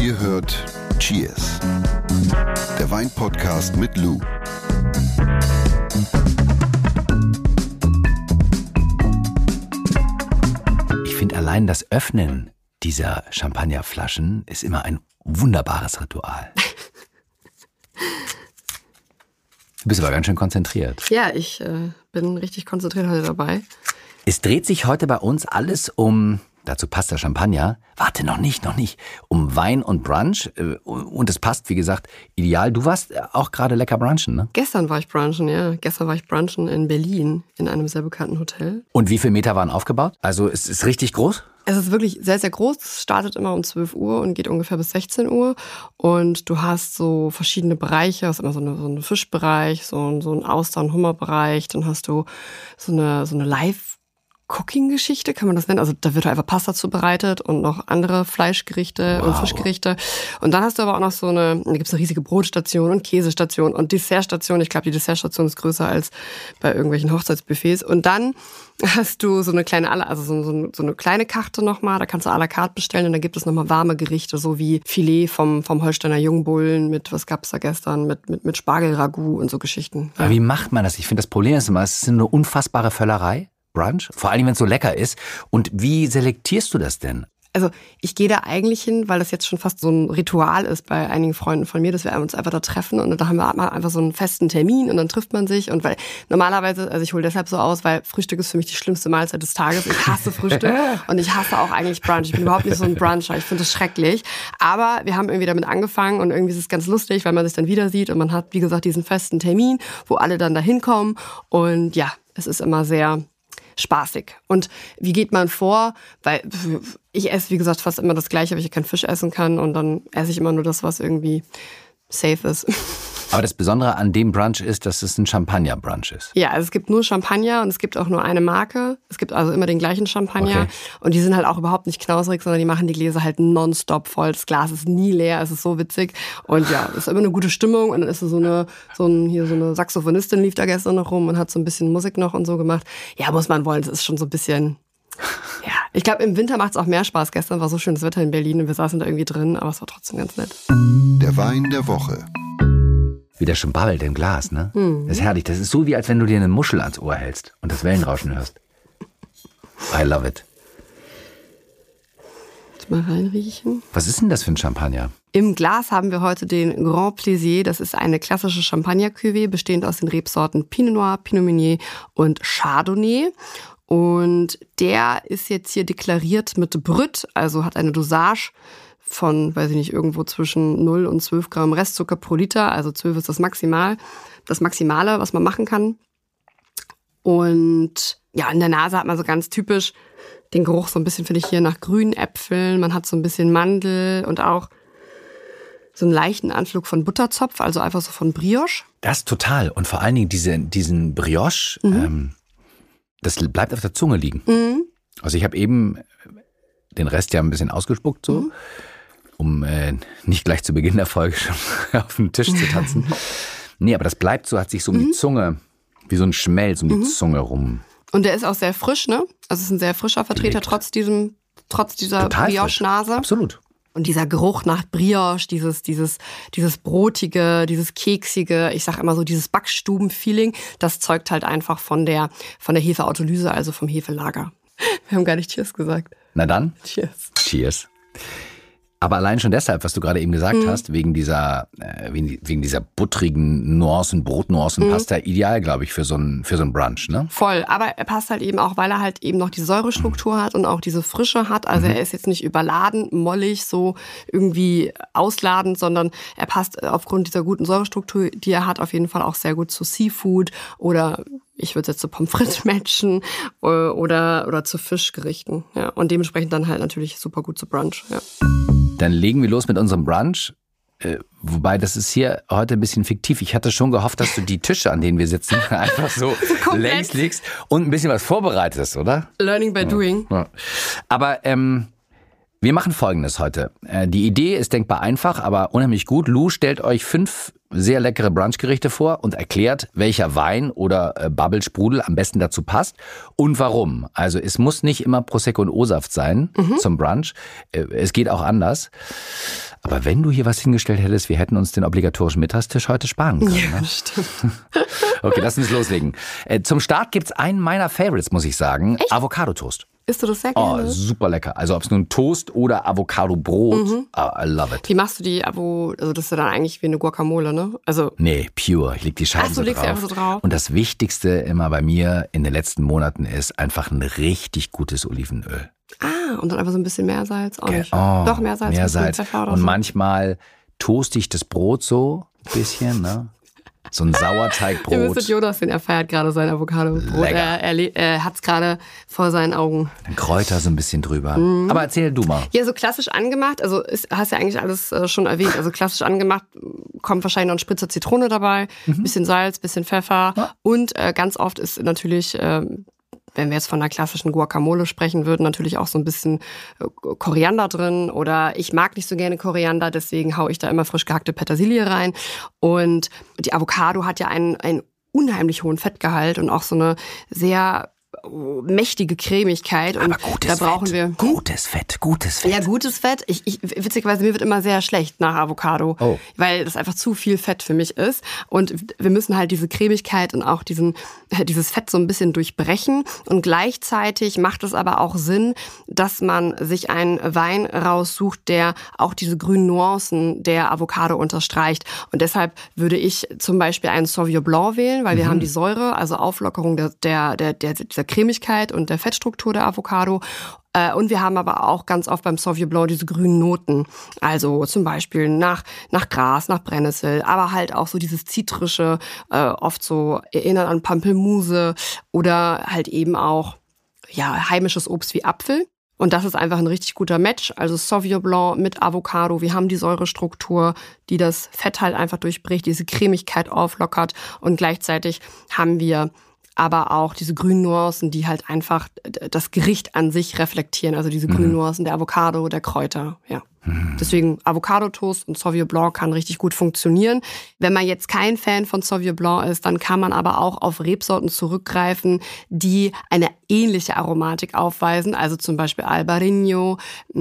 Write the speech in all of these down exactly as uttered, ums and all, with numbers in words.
Ihr hört Cheers, der Wein-Podcast mit Lou. Ich finde allein das Öffnen dieser Champagnerflaschen ist immer ein wunderbares Ritual. Du bist aber ganz schön konzentriert. Ja, ich äh, bin richtig konzentriert heute dabei. Es dreht sich heute bei uns alles um, dazu passt der Champagner, warte, noch nicht, noch nicht, um Wein und Brunch. Und es passt, wie gesagt, ideal. Du warst auch gerade lecker brunchen, ne? Gestern war ich brunchen, ja. Gestern war ich brunchen in Berlin, in einem sehr bekannten Hotel. Und wie viele Meter waren aufgebaut? Also es ist richtig groß? Es ist wirklich sehr, sehr groß. Es startet immer um zwölf Uhr und geht ungefähr bis sechzehn Uhr. Und du hast so verschiedene Bereiche. Du hast immer so, eine, so einen Fischbereich, so, ein, so einen Austern- und Hummerbereich. Dann hast du so eine, so eine Live- Cooking-Geschichte, kann man das nennen? Also da wird einfach Pasta zubereitet und noch andere Fleischgerichte Wow. und Fischgerichte. Und dann hast du aber auch noch so eine, da gibt es eine riesige Brotstation und Käsestation und Dessertstation. Ich glaube, die Dessertstation ist größer als bei irgendwelchen Hochzeitsbuffets. Und dann hast du so eine kleine, also so, so, so eine kleine Karte nochmal, da kannst du à la carte bestellen und da gibt es nochmal warme Gerichte, so wie Filet vom, vom Holsteiner Jungbullen mit, was gab's da gestern, mit, mit, mit Spargelragout und so Geschichten. Aber wie macht man das? Ich finde, das Problem ist immer, es ist eine unfassbare Völlerei. Brunch? Vor allem, wenn es so lecker ist. Und wie selektierst du das denn? Also ich gehe da eigentlich hin, weil das jetzt schon fast so ein Ritual ist bei einigen Freunden von mir, dass wir uns einfach da treffen und da haben wir einfach so einen festen Termin und dann trifft man sich. Und weil normalerweise, also ich hole deshalb so aus, weil Frühstück ist für mich die schlimmste Mahlzeit des Tages. Ich hasse Frühstück und ich hasse auch eigentlich Brunch. Ich bin überhaupt nicht so ein Bruncher, ich finde das schrecklich. Aber wir haben irgendwie damit angefangen und irgendwie ist es ganz lustig, weil man sich dann wieder sieht und man hat, wie gesagt, diesen festen Termin, wo alle dann da hinkommen. Und ja, es ist immer sehr spaßig. Und wie geht man vor? Weil ich esse, wie gesagt, fast immer das Gleiche, weil ich keinen Fisch essen kann und dann esse ich immer nur das, was irgendwie safe ist. Aber das Besondere an dem Brunch ist, dass es ein Champagner-Brunch ist. Ja, also es gibt nur Champagner und es gibt auch nur eine Marke. Es gibt also immer den gleichen Champagner. Okay. Und die sind halt auch überhaupt nicht knausrig, sondern die machen die Gläser halt nonstop voll. Das Glas ist nie leer, es ist so witzig. Und ja, es ist immer eine gute Stimmung. Und dann ist so eine, so ein, hier so eine Saxophonistin lief da gestern noch rum und hat so ein bisschen Musik noch und so gemacht. Ja, muss man wollen, das ist schon so ein bisschen... Ja, ich glaube, im Winter macht es auch mehr Spaß. Gestern war so schönes Wetter in Berlin und wir saßen da irgendwie drin, aber es war trotzdem ganz nett. Der Wein der Woche. Wie der schon babbelt im Glas, ne? Mhm. Das ist herrlich. Das ist so, wie als wenn du dir eine Muschel ans Ohr hältst und das Wellenrauschen hörst. I love it. Jetzt mal reinriechen. Was ist denn das für ein Champagner? Im Glas haben wir heute den Grand Plaisir. Das ist eine klassische Champagner-Cuvée, bestehend aus den Rebsorten Pinot Noir, Pinot Meunier und Chardonnay. Und der ist jetzt hier deklariert mit Brut, also hat eine Dosage von, weiß ich nicht, irgendwo zwischen null und zwölf Gramm Restzucker pro Liter. Also zwölf ist das Maximal, das Maximale, was man machen kann. Und ja, in der Nase hat man so ganz typisch den Geruch so ein bisschen, finde ich, hier nach grünen Äpfeln. Man hat so ein bisschen Mandel und auch so einen leichten Anflug von Butterzopf, also einfach so von Brioche. Das total. Und vor allen Dingen diese, diesen Brioche, mhm. ähm, das bleibt auf der Zunge liegen. Mhm. Also ich habe eben den Rest ja ein bisschen ausgespuckt, so, mhm. um äh, nicht gleich zu Beginn der Folge schon auf den Tisch zu tanzen. Nee, aber das bleibt so, hat sich so um mhm. die Zunge, wie so ein Schmelz um die mhm. Zunge rum. Und der ist auch sehr frisch, ne? Also es ist ein sehr frischer Vertreter, Legt. trotz diesem, trotz dieser Brioche-Nase. Absolut. Und dieser Geruch nach Brioche, dieses, dieses, dieses Brotige, dieses Keksige, ich sag immer so dieses Backstuben-Feeling, das zeugt halt einfach von der, von der Hefeautolyse, also vom Hefelager. Wir haben gar nicht Cheers gesagt. Na dann. Cheers. Cheers. Aber allein schon deshalb, was du gerade eben gesagt mhm. hast, wegen dieser, äh, wegen, wegen dieser buttrigen Nuancen, Brotnuancen, mhm. passt er ideal, glaube ich, für so ein, für so ein Brunch, ne? Voll. Aber er passt halt eben auch, weil er halt eben noch die Säurestruktur mhm. hat und auch diese Frische hat. Also mhm. er ist jetzt nicht überladen, mollig, so irgendwie ausladend, sondern er passt aufgrund dieser guten Säurestruktur, die er hat, auf jeden Fall auch sehr gut zu Seafood oder ich würde jetzt zu Pommes frites matchen oder, oder zu Fischgerichten. Ja. Und dementsprechend dann halt natürlich super gut zu Brunch, ja. Dann legen wir los mit unserem Brunch. Äh, wobei, das ist hier heute ein bisschen fiktiv. Ich hatte schon gehofft, dass du die Tische, an denen wir sitzen, einfach so längs legst und ein bisschen was vorbereitest, oder? Learning by ja. doing. Ja. Aber ähm, wir machen Folgendes heute. Äh, die Idee ist denkbar einfach, aber unheimlich gut. Lou stellt euch fünf sehr leckere Brunchgerichte vor und erklärt, welcher Wein oder äh, Bubble-Sprudel am besten dazu passt und warum. Also es muss nicht immer Prosecco und O-Saft sein mhm. zum Brunch. Äh, es geht auch anders. Aber wenn du hier was hingestellt hättest, wir hätten uns den obligatorischen Mittagstisch heute sparen können. Ja, ne? stimmt. Okay, lass uns loslegen. Äh, zum Start gibt's einen meiner Favorites, muss ich sagen. Echt? Avocado-Toast. Isst du das sehr gerne? Oh, super lecker. Also ob es nun Toast oder Avocado-Brot, mhm. oh, I love it. Wie machst du die Avo, also das ist ja dann eigentlich wie eine Guacamole, ne? Also nee, pure. Ich leg die Scheiben Ach, du so legst drauf. die einfach so drauf. Und das Wichtigste immer bei mir in den letzten Monaten ist einfach ein richtig gutes Olivenöl. Ah, und dann einfach so ein bisschen Meersalz auch nicht. Oh, Doch, Meersalz. Meersalz. Pfeffer oder und so. manchmal toaste ich das Brot so ein bisschen, ne? So ein Sauerteigbrot. Ihr müsstet Jonas sehen, er feiert gerade sein Avocado-Brot. Lecker. Er, er, er hat es gerade vor seinen Augen. Dann Kräuter so ein bisschen drüber. Mhm. Aber erzähl du mal. Ja, so klassisch angemacht, also ist, hast ja eigentlich alles äh, schon erwähnt. Also klassisch angemacht kommt wahrscheinlich noch ein Spritzer Zitrone dabei, mhm. bisschen Salz, bisschen Pfeffer ja. und äh, ganz oft ist natürlich... Äh, wenn wir jetzt von einer klassischen Guacamole sprechen würden, natürlich auch so ein bisschen Koriander drin oder ich mag nicht so gerne Koriander, deswegen haue ich da immer frisch gehackte Petersilie rein. Und die Avocado hat ja einen, einen unheimlich hohen Fettgehalt und auch so eine sehr mächtige Cremigkeit. Und aber gutes da brauchen Fett. wir hm? Gutes Fett, gutes Fett. Ja, gutes Fett. Ich, ich, witzigerweise, mir wird immer sehr schlecht nach Avocado, oh. weil das einfach zu viel Fett für mich ist. Und wir müssen halt diese Cremigkeit und auch diesen, dieses Fett so ein bisschen durchbrechen. Und gleichzeitig macht es aber auch Sinn, dass man sich einen Wein raussucht, der auch diese grünen Nuancen der Avocado unterstreicht. Und deshalb würde ich zum Beispiel einen Sauvignon Blanc wählen, weil wir mhm. haben die Säure, also Auflockerung der, der, der, der, dieser Cremigkeit und der Fettstruktur der Avocado. Und wir haben aber auch ganz oft beim Sauvignon Blanc diese grünen Noten. Also zum Beispiel nach, nach Gras, nach Brennnessel, aber halt auch so dieses Zitrische, äh, oft so erinnern an Pampelmuse oder halt eben auch ja heimisches Obst wie Apfel. Und das ist einfach ein richtig guter Match. Also Sauvignon Blanc mit Avocado. Wir haben die Säurestruktur, die das Fett halt einfach durchbricht, diese Cremigkeit auflockert. Und gleichzeitig haben wir aber auch diese grünen Nuancen, die halt einfach das Gericht an sich reflektieren. Also diese grünen Nuancen der Avocado, der Kräuter, ja. Deswegen Avocado-Toast und Sauvignon Blanc kann richtig gut funktionieren. Wenn man jetzt kein Fan von Sauvignon Blanc ist, dann kann man aber auch auf Rebsorten zurückgreifen, die eine ähnliche Aromatik aufweisen. Also zum Beispiel Albarino,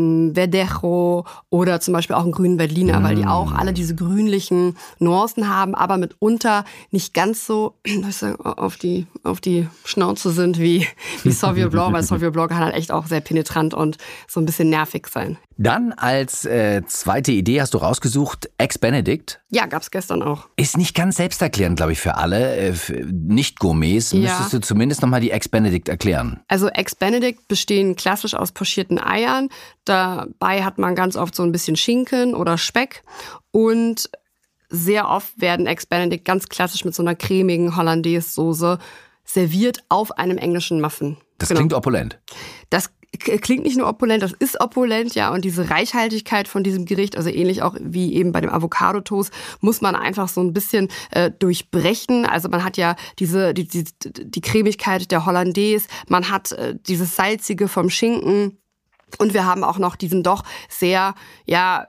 Verdejo oder zum Beispiel auch einen grünen Veltliner, mm. weil die auch alle diese grünlichen Nuancen haben, aber mitunter nicht ganz so was ich, auf die auf die Schnauze sind wie, wie Sauvignon Blanc, weil Sauvignon Blanc kann halt echt auch sehr penetrant und so ein bisschen nervig sein. Dann als äh, zweite Idee hast du rausgesucht Ex-Benedict. Ja, gab's gestern auch. Ist nicht ganz selbsterklärend, glaube ich, für alle äh, für Nicht-Gourmets. Ja. Müsstest du zumindest nochmal die Ex-Benedict erklären. Also Ex-Benedict bestehen klassisch aus pochierten Eiern. Dabei hat man ganz oft so ein bisschen Schinken oder Speck. Und sehr oft werden Ex-Benedict ganz klassisch mit so einer cremigen Hollandaise-Soße serviert auf einem englischen Muffin. Das genau. klingt opulent. Das klingt nicht nur opulent, das ist opulent, ja. Und diese Reichhaltigkeit von diesem Gericht, also ähnlich auch wie eben bei dem Avocado-Toast, muss man einfach so ein bisschen äh, durchbrechen. Also man hat ja diese die, die, die Cremigkeit der Hollandaise, man hat äh, dieses Salzige vom Schinken und wir haben auch noch diesen doch sehr, ja,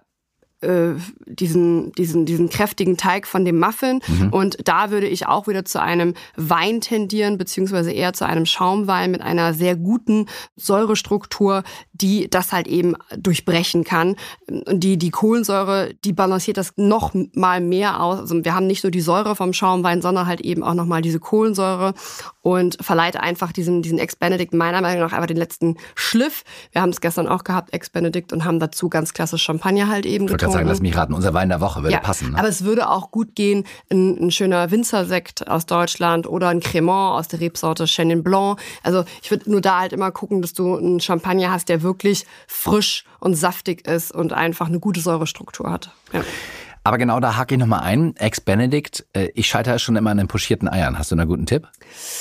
diesen diesen diesen kräftigen Teig von dem Muffin. Mhm. Und da würde ich auch wieder zu einem Wein tendieren, beziehungsweise eher zu einem Schaumwein mit einer sehr guten Säurestruktur, die das halt eben durchbrechen kann. Und die die Kohlensäure, die balanciert das noch mal mehr aus. Also wir haben nicht nur die Säure vom Schaumwein, sondern halt eben auch noch mal diese Kohlensäure und verleiht einfach diesem diesen Ex-Benedict meiner Meinung nach einfach den letzten Schliff. Wir haben es gestern auch gehabt, Ex-Benedict, und haben dazu ganz klassisch Champagner halt eben getrunken. Sagen, lass mich raten, unser Wein der Woche würde ja, passen. Ne? Aber es würde auch gut gehen, ein, ein schöner Winzersekt aus Deutschland oder ein Cremant aus der Rebsorte Chenin Blanc. Also ich würde nur da halt immer gucken, dass du einen Champagner hast, der wirklich frisch und saftig ist und einfach eine gute Säurestruktur hat. Ja. Aber genau da hake ich nochmal ein. Ex-Benedict, ich scheitere schon immer an den pochierten Eiern. Hast du einen guten Tipp?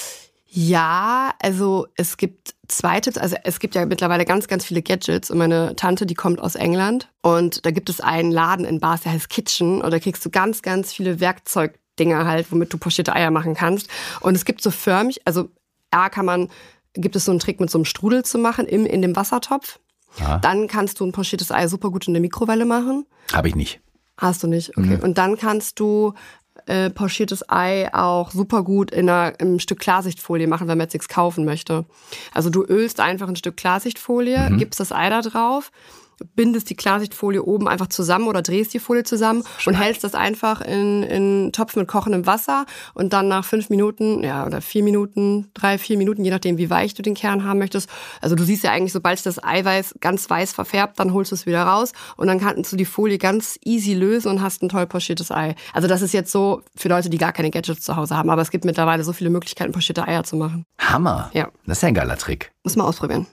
Ja, also es gibt zwei Tipps. Also es gibt ja mittlerweile ganz, ganz viele Gadgets. Und meine Tante, die kommt aus England. Und da gibt es einen Laden in Bath, der heißt Kitchen. Und da kriegst du ganz, ganz viele Werkzeugdinger halt, womit du pochierte Eier machen kannst. Und es gibt so förmig, also A kann man, gibt es so einen Trick mit so einem Strudel zu machen im, in dem Wassertopf. Ja. Dann kannst du ein pochiertes Ei super gut in der Mikrowelle machen. Habe ich nicht. Hast du nicht? Okay. Mhm. Und dann kannst du äh, pochiertes Ei auch super gut in einer, in einem Stück Klarsichtfolie machen, wenn man jetzt nichts kaufen möchte. Also du ölst einfach ein Stück Klarsichtfolie, mhm. gibst das Ei da drauf, bindest die Klarsichtfolie oben einfach zusammen oder drehst die Folie zusammen Schleich. und hältst das einfach in, in einen Topf mit kochendem Wasser und dann nach fünf Minuten, ja, oder vier Minuten, drei, vier Minuten, je nachdem, wie weich du den Kern haben möchtest. Also du siehst ja eigentlich, sobald sich das Eiweiß ganz weiß verfärbt, dann holst du es wieder raus und dann kannst du die Folie ganz easy lösen und hast ein toll pochiertes Ei. Also das ist jetzt so für Leute, die gar keine Gadgets zu Hause haben, aber es gibt mittlerweile so viele Möglichkeiten, pochierte Eier zu machen. Hammer. Ja. Das ist ja ein geiler Trick. Muss man ausprobieren.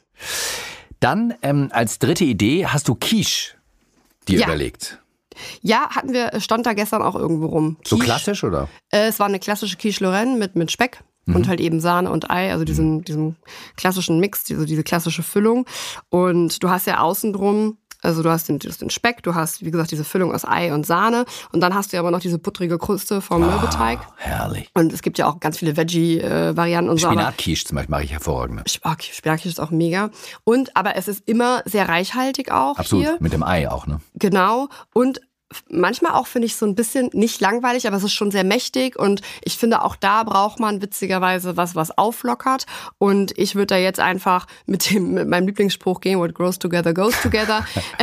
Dann ähm, als dritte Idee hast du Quiche dir ja. überlegt. Ja, hatten wir, stand da gestern auch irgendwo rum. Quiche, so klassisch, oder? Äh, es war eine klassische Quiche Lorraine mit, mit Speck mhm. und halt eben Sahne und Ei, also diesen, mhm. diesen klassischen Mix, diese, diese klassische Füllung. Und du hast ja außen drum, also du hast den, du hast den Speck, du hast, wie gesagt, diese Füllung aus Ei und Sahne und dann hast du ja aber noch diese buttrige Kruste vom oh, Mürbeteig. Herrlich. Und es gibt ja auch ganz viele Veggie-Varianten. und so. Spinat-Quiche zum Beispiel mache ich hervorragend. Oh, Spinat-Quiche ist auch mega. Und, aber es ist immer sehr reichhaltig auch Absolut, hier. mit dem Ei auch, ne? Genau. Und manchmal auch finde ich so ein bisschen nicht langweilig, aber es ist schon sehr mächtig und ich finde auch da braucht man witzigerweise was, was auflockert und ich würde da jetzt einfach mit dem mit meinem Lieblingsspruch gehen, what grows together goes together.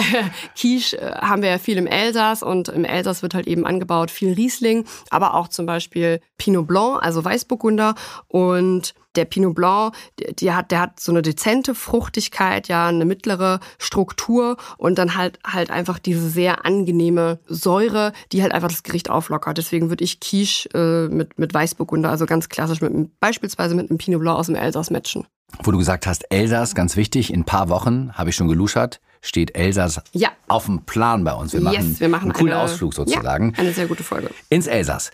Quiche äh, haben wir ja viel im Elsass und im Elsass wird halt eben angebaut viel Riesling, aber auch zum Beispiel Pinot Blanc, also Weißburgunder und der Pinot Blanc, die hat, der hat so eine dezente Fruchtigkeit, ja, eine mittlere Struktur und dann halt halt einfach diese sehr angenehme Säure, die halt einfach das Gericht auflockert. Deswegen würde ich Quiche äh, mit, mit Weißburgunder, also ganz klassisch mit einem, beispielsweise mit einem Pinot Blanc aus dem Elsass matchen. Wo du gesagt hast, Elsass, ganz wichtig, in ein paar Wochen, habe ich schon geluschert, steht Elsass ja. auf dem Plan bei uns. Wir yes, machen, wir machen einen coolen eine, Ausflug sozusagen. Ja, eine sehr gute Folge. Ins Elsass.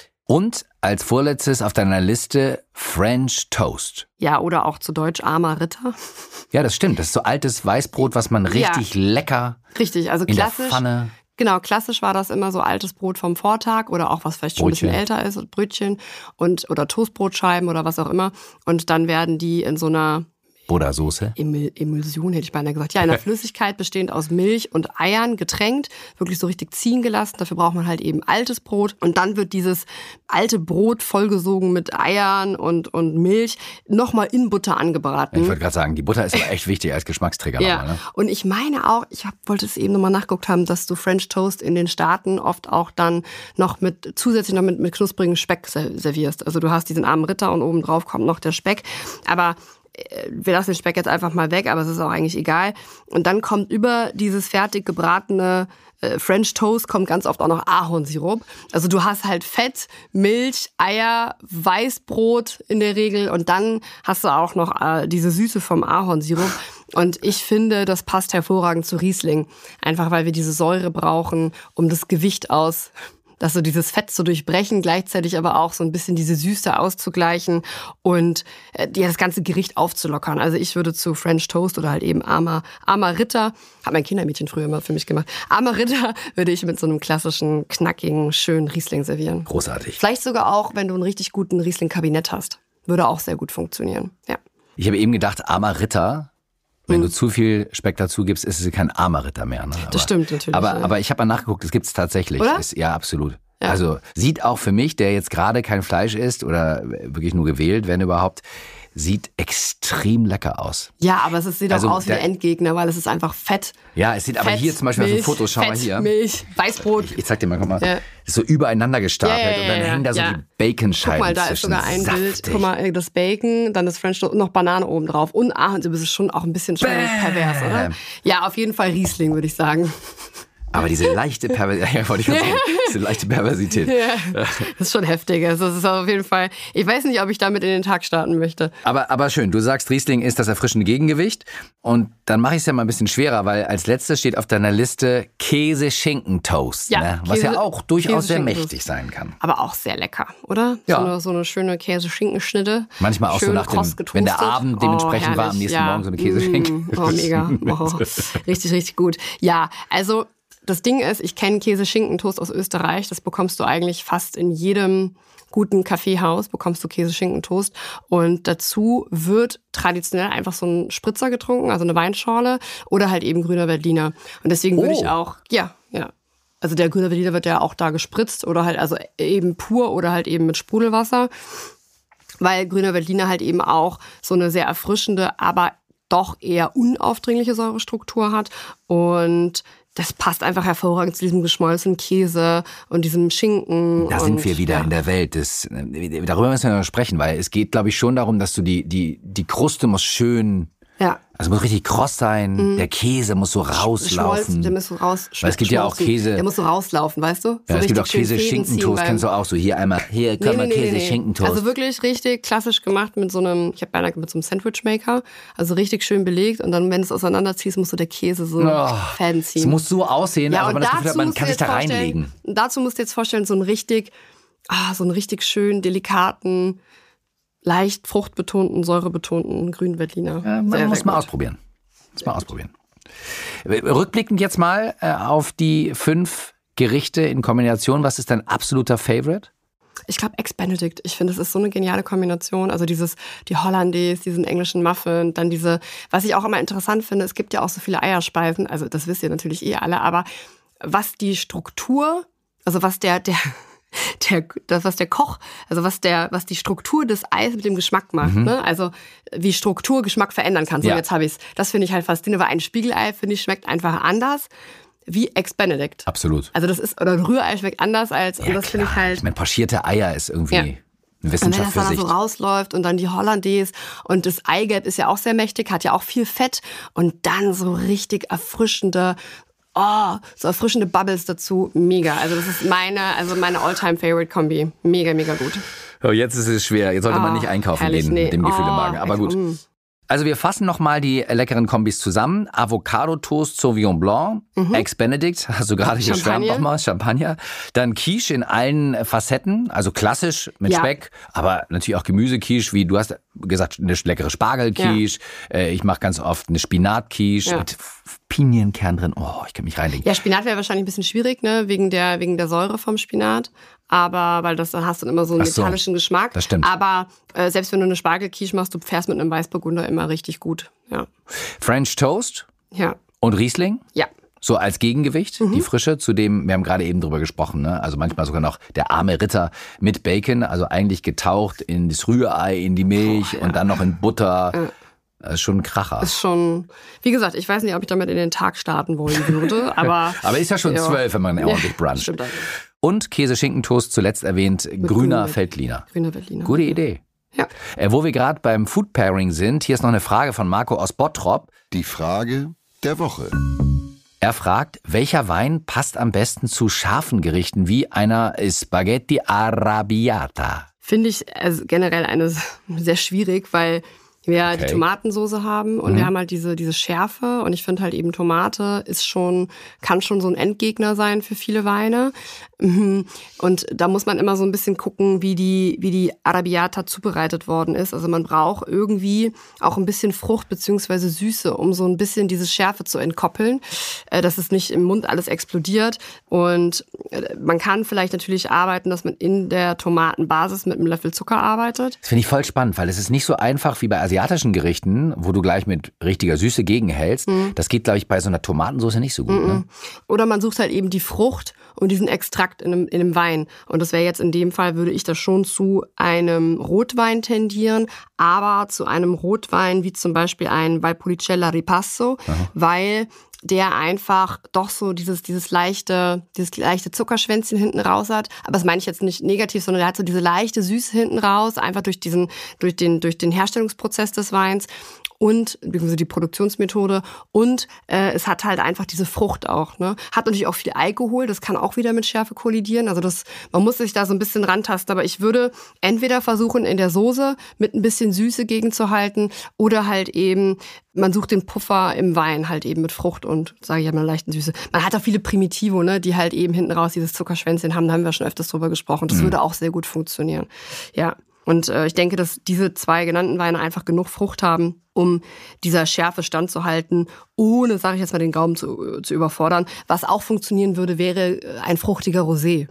Und als vorletztes auf deiner Liste French Toast. Ja, oder auch zu Deutsch armer Ritter. Ja, das stimmt. Das ist so altes Weißbrot, was man richtig ja. lecker richtig, also in klassisch, der Pfanne. Genau, klassisch war das immer so altes Brot vom Vortag oder auch was vielleicht schon Brötchen. ein bisschen älter ist, Brötchen und oder Toastbrotscheiben oder was auch immer. Und dann werden die in so einer Buddha-Soße? Emul- Emulsion hätte ich beinahe gesagt. Ja, in einer Flüssigkeit bestehend aus Milch und Eiern getränkt, wirklich so richtig ziehen gelassen. Dafür braucht man halt eben altes Brot. Und dann wird dieses alte Brot vollgesogen mit Eiern und, und Milch nochmal in Butter angebraten. Ich wollte gerade sagen, die Butter ist aber echt wichtig als Geschmacksträger. Ja, nochmal, ne? Und ich meine auch, ich hab, wollte es eben nochmal nachgeguckt haben, dass du French Toast in den Staaten oft auch dann noch mit, zusätzlich noch mit, mit knusprigem Speck servierst. Also du hast diesen armen Ritter und oben drauf kommt noch der Speck. Aber wir lassen den Speck jetzt einfach mal weg, aber es ist auch eigentlich egal. Und dann kommt über dieses fertig gebratene äh, French Toast kommt ganz oft auch noch Ahornsirup. Also du hast halt Fett, Milch, Eier, Weißbrot in der Regel und dann hast du auch noch äh, diese Süße vom Ahornsirup. Und ich finde, das passt hervorragend zu Riesling. Einfach weil wir diese Säure brauchen, um das Gewicht aus... dass so dieses Fett zu durchbrechen, gleichzeitig aber auch so ein bisschen diese Süße auszugleichen und äh, ja, das ganze Gericht aufzulockern. Also ich würde zu French Toast oder halt eben armer, armer Ritter, hat mein Kindermädchen früher immer für mich gemacht, armer Ritter würde ich mit so einem klassischen, knackigen, schönen Riesling servieren. Großartig. Vielleicht sogar auch, wenn du einen richtig guten Riesling-Kabinett hast. Würde auch sehr gut funktionieren, ja. Ich habe eben gedacht, armer Ritter... Wenn du zu viel Speck dazu gibst, ist es kein armer Ritter mehr. Ne? Aber, das stimmt natürlich. Aber, ja. aber ich habe mal nachgeguckt, es gibt es tatsächlich. Oder? Ist, ja, absolut. Ja. Also sieht auch für mich, der jetzt gerade kein Fleisch isst oder wirklich nur gewählt, wenn überhaupt, sieht extrem lecker aus. Ja, aber es sieht also auch aus wie der Endgegner, weil es ist einfach Fett. Ja, es sieht Fett, aber hier zum Beispiel Milch, auf den Fotos, schau Fett, mal hier. Milch, Weißbrot. Ich, ich zeig dir mal, guck mal. Ja. Das ist so übereinander gestapelt Ja, ja, ja, und dann ja, hängen da so ja. die Baconscheiben. Guck mal, da ist zwischen. sogar ein Saftig. Bild. Guck mal, das Bacon, dann das French Toast und noch Banane oben drauf. Und Ahornsirup, das ist schon auch ein bisschen schon pervers, oder? Ja, auf jeden Fall Riesling, würde ich sagen. Aber diese leichte Perversität, ja, wollte ich gerade sagen, diese leichte Perversität. Ja, das ist schon heftig. Also das ist auf jeden Fall, ich weiß nicht, ob ich damit in den Tag starten möchte. Aber, aber schön, du sagst, Riesling ist das erfrischende Gegengewicht. Und dann mache ich es ja mal ein bisschen schwerer, weil als letztes steht auf deiner Liste Käse-Schinken-Toast. Ja, ne? Was Käse- ja auch durchaus sehr Käse-Schinken-Toast. mächtig sein kann. Aber auch sehr lecker, oder? Ja. So eine, so eine schöne Käse-Schinken-Schnitte. Manchmal auch Schön so nach dem, kross wenn der getoastet. Abend dementsprechend Oh, war, am herrlich, nächsten ja. Morgen so eine Käseschinken. Mm, oh, mega. Oh, richtig, richtig gut. Ja, also das Ding ist, ich kenne Käse-Schinken-Toast aus Österreich. Das bekommst du eigentlich fast in jedem guten Kaffeehaus, bekommst du Käse-Schinken-Toast. Und dazu wird traditionell einfach so ein Spritzer getrunken, also eine Weinschorle oder halt eben grüner Veltliner. Und deswegen würde Oh. ich auch, ja, ja. also der Grüner Veltliner wird ja auch da gespritzt oder halt also eben pur oder halt eben mit Sprudelwasser, weil Grüner Veltliner halt eben auch so eine sehr erfrischende, aber doch eher unaufdringliche Säurestruktur hat und das passt einfach hervorragend zu diesem geschmolzenen Käse und diesem Schinken. Da und, sind wir wieder ja. in der Welt. Das, darüber müssen wir noch sprechen, weil es geht, glaube ich, schon darum, dass du die, die, die Kruste muss schön, ja. also muss richtig kross sein, mhm. der Käse muss so rauslaufen. Schmolz, der muss so raus, weil es gibt ja auch Käse. Der muss so rauslaufen, weißt du? So ja, es gibt auch Käse-Schinkentoast, kennst du auch so. Hier einmal, hier, komm mal, nee, nee, Käse-Schinkentoast. Nee. Also wirklich richtig klassisch gemacht mit so einem, ich habe beinahe mit so einem Sandwichmaker, also richtig schön belegt und dann, wenn du es auseinanderziehst, musst du der Käse so oh, Fäden ziehen. Es muss so aussehen, ja, aber man, das Gefühl hat, man kann sich da reinlegen. Dazu musst du jetzt vorstellen, so einen richtig, ah, so einen richtig schön delikaten, leicht fruchtbetonten, säurebetonten grünen Veltliner. Ja, man sehr, muss sehr mal gut. ausprobieren. Muss mal ausprobieren. Rückblickend jetzt mal äh, auf die fünf Gerichte in Kombination. Was ist dein absoluter Favorite? Ich glaube Eggs Benedict. Ich finde, das ist so eine geniale Kombination. Also dieses, die Hollandaise, diesen englischen Muffin, dann diese, was ich auch immer interessant finde, es gibt ja auch so viele Eierspeisen, also das wisst ihr natürlich eh alle, aber was die Struktur, also was der, der, der, das, was der Koch, also was der, was die Struktur des Eis mit dem Geschmack macht, mhm. ne? Also wie Struktur Geschmack verändern kann. So, ja. Jetzt habe ich's. Das finde ich halt faszinierend, weil ein Spiegelei, finde ich, schmeckt einfach anders wie Eggs Benedict. Absolut. Also das ist, oder ein Rührei schmeckt anders als, ja, und das finde ich halt. Ich meine, pochierte Eier ist irgendwie ja. eine Wissenschaft für sich. Und wenn das dann so rausläuft und dann die Hollandaise und das Eigelb ist ja auch sehr mächtig, hat ja auch viel Fett und dann so richtig erfrischende, oh, so erfrischende Bubbles dazu, mega. Also das ist meine, also meine All-Time-Favorite-Kombi. Mega, mega gut. Oh, jetzt ist es schwer. Jetzt sollte oh, man nicht einkaufen herrlich, gehen nee. mit dem Gefühl oh, im Magen. Aber gut. Mm. Also wir fassen nochmal die leckeren Kombis zusammen. Avocado-Toast Sauvignon Blanc, mhm. Eggs Benedict, hast du gerade geschwärmt nochmal, Champagner. Dann Quiche in allen Facetten, also klassisch mit ja. Speck, aber natürlich auch Gemüsequiche, wie du hast gesagt, eine leckere Spargelquiche. Ja. Ich mache ganz oft eine Spinatquiche ja. mit Pinienkern drin. Oh, ich kann mich reinlegen. Ja, Spinat wäre wahrscheinlich ein bisschen schwierig, ne, wegen der, wegen der Säure vom Spinat. Aber, weil das, dann hast du immer so einen so, metallischen Geschmack. Das stimmt. Aber äh, selbst wenn du eine Spargelquiche machst, du fährst mit einem Weißburgunder immer richtig gut. Ja. French Toast? Ja. Und Riesling? Ja. So als Gegengewicht, mhm. die Frische, zu dem, wir haben gerade eben drüber gesprochen, ne? Also manchmal sogar noch der arme Ritter mit Bacon, also eigentlich getaucht in das Rührei, in die Milch oh, ja. und dann noch in Butter. Ja. Das ist schon ein Kracher. Ist schon, wie gesagt, ich weiß nicht, ob ich damit in den Tag starten wollen würde, aber... aber ist ja schon ja. zwölf, wenn man ordentlich bruncht. Stimmt also. Und Käse-Schinkentoast, zuletzt erwähnt, Mit grüner Grün. Veltliner. Grüner Veltliner. Gute Idee. Ja. Äh, wo wir gerade beim Food Pairing sind, hier ist noch eine Frage von Marco aus Bottrop. Die Frage der Woche. Er fragt, welcher Wein passt am besten zu scharfen Gerichten wie einer Spaghetti Arrabbiata? Finde ich also generell eine sehr schwierig, weil wir okay. die Tomatensoße haben und mhm. wir haben halt diese diese Schärfe und ich finde halt eben Tomate ist schon kann schon so ein Endgegner sein für viele Weine und da muss man immer so ein bisschen gucken, wie die wie die Arrabbiata zubereitet worden ist. Also man braucht irgendwie auch ein bisschen Frucht beziehungsweise Süße, um so ein bisschen diese Schärfe zu entkoppeln, dass es nicht im Mund alles explodiert und man kann vielleicht natürlich arbeiten, dass man in der Tomatenbasis mit einem Löffel Zucker arbeitet. Das finde ich voll spannend, weil es ist nicht so einfach wie bei asiatischen Gerichten, wo du gleich mit richtiger Süße gegenhältst. Mhm. Das geht, glaube ich, bei so einer Tomatensauce nicht so gut. Mhm. Ne? Oder man sucht halt eben die Frucht und diesen Extrakt in einem, in einem Wein. Und das wäre jetzt in dem Fall, würde ich das schon zu einem Rotwein tendieren, aber zu einem Rotwein wie zum Beispiel ein Valpolicella Ripasso, Aha. weil der einfach doch so dieses dieses leichte dieses leichte Zuckerschwänzchen hinten raus hat, aber das meine ich jetzt nicht negativ, sondern der hat so diese leichte Süße hinten raus, einfach durch diesen durch den durch den Herstellungsprozess des Weins und beziehungsweise die Produktionsmethode und äh, es hat halt einfach diese Frucht auch, ne? Hat natürlich auch viel Alkohol, das kann auch wieder mit Schärfe kollidieren, also das man muss sich da so ein bisschen rantasten, aber ich würde entweder versuchen in der Soße mit ein bisschen Süße gegenzuhalten oder halt eben man sucht den Puffer im Wein halt eben mit Frucht und, sage ich ja mal, leichten Süße. Man hat auch viele Primitivo, ne, die halt eben hinten raus dieses Zuckerschwänzchen haben, da haben wir schon öfters drüber gesprochen. Das mhm. würde auch sehr gut funktionieren. Ja, und äh, ich denke, dass diese zwei genannten Weine einfach genug Frucht haben, um dieser Schärfe standzuhalten, ohne, sage ich jetzt mal, den Gaumen zu, zu überfordern. Was auch funktionieren würde, wäre ein fruchtiger Rosé.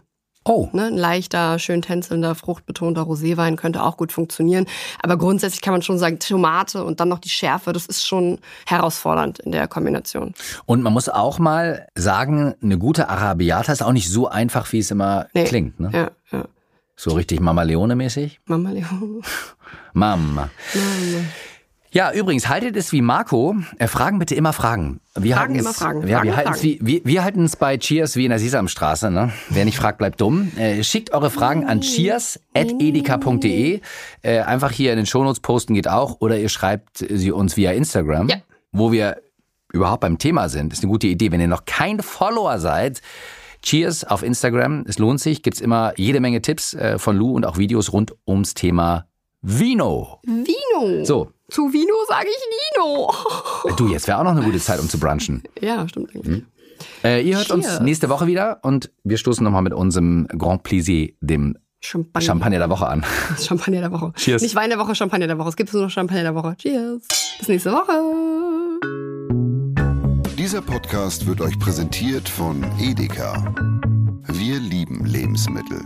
Oh. Ne, ein leichter, schön tänzelnder, fruchtbetonter Roséwein könnte auch gut funktionieren. Aber grundsätzlich kann man schon sagen, Tomate und dann noch die Schärfe, das ist schon herausfordernd in der Kombination. Und man muss auch mal sagen, eine gute Arabiata ist auch nicht so einfach, wie es immer nee. klingt. Ne? Ja, ja. So richtig Mama Leone-mäßig? Mama Leone. Mama. Mama. Ja, übrigens, haltet es wie Marco. Äh, Fragen bitte immer Fragen. Wir Fragen immer Fragen. Ja, Fragen, wir halten es wie, wir, wir halten es bei Cheers wie in der Sesamstraße. Ne? Wer nicht fragt, bleibt dumm. Äh, schickt eure Fragen an cheers at edeka punkt de. Äh, einfach hier in den Shownotes posten geht auch. Oder ihr schreibt sie uns via Instagram, ja. wo wir überhaupt beim Thema sind. Ist eine gute Idee. Wenn ihr noch kein Follower seid, Cheers auf Instagram. Es lohnt sich. Gibt's immer jede Menge Tipps äh, von Lou und auch Videos rund ums Thema Vino. Vino. So. Zu Vino sage ich Vino. Du, jetzt wäre auch noch eine gute Zeit, um zu brunchen. Ja, stimmt eigentlich. Hm. Äh, ihr hört Cheers. Uns nächste Woche wieder und wir stoßen nochmal mit unserem Grand Plaisir, dem Champagner. Champagner der Woche an. Das Champagner der Woche. Cheers. Nicht Wein der Woche, Champagner der Woche. Es gibt nur noch Champagner der Woche. Cheers. Bis nächste Woche. Dieser Podcast wird euch präsentiert von Edeka. Wir lieben Lebensmittel.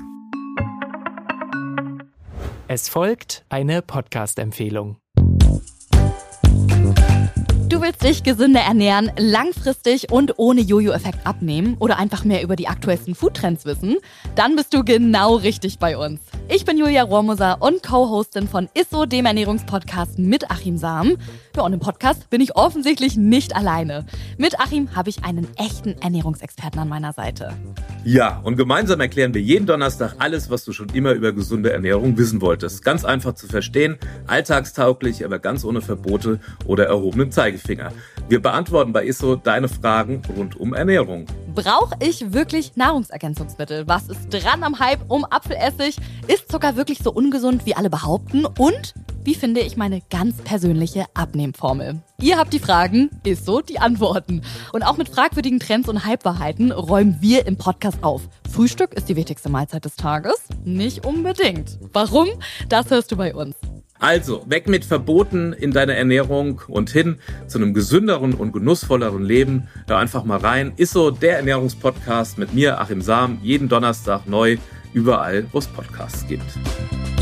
Es folgt eine Podcast-Empfehlung. Du willst dich gesünder ernähren, langfristig und ohne Jojo-Effekt abnehmen oder einfach mehr über die aktuellsten Foodtrends wissen? Dann bist du genau richtig bei uns. Ich bin Julia Rohrmoser und Co-Hostin von Isso, dem Ernährungspodcast mit Achim Sam. Ja, und im Podcast bin ich offensichtlich nicht alleine. Mit Achim habe ich einen echten Ernährungsexperten an meiner Seite. Ja, und gemeinsam erklären wir jeden Donnerstag alles, was du schon immer über gesunde Ernährung wissen wolltest. Ganz einfach zu verstehen, alltagstauglich, aber ganz ohne Verbote oder erhobenen Zeigefinger. Wir beantworten bei Isso deine Fragen rund um Ernährung. Brauche ich wirklich Nahrungsergänzungsmittel? Was ist dran am Hype um Apfelessig? Ist Zucker wirklich so ungesund, wie alle behaupten? Und wie finde ich meine ganz persönliche Abnehmformel? Ihr habt die Fragen, Isso die Antworten. Und auch mit fragwürdigen Trends und Halbwahrheiten räumen wir im Podcast auf. Frühstück ist die wichtigste Mahlzeit des Tages? Nicht unbedingt. Warum? Das hörst du bei uns. Also, weg mit Verboten in deiner Ernährung und hin zu einem gesünderen und genussvolleren Leben. Hör einfach mal rein. Isso, der Ernährungspodcast mit mir, Achim Sam, jeden Donnerstag neu, überall, wo es Podcasts gibt.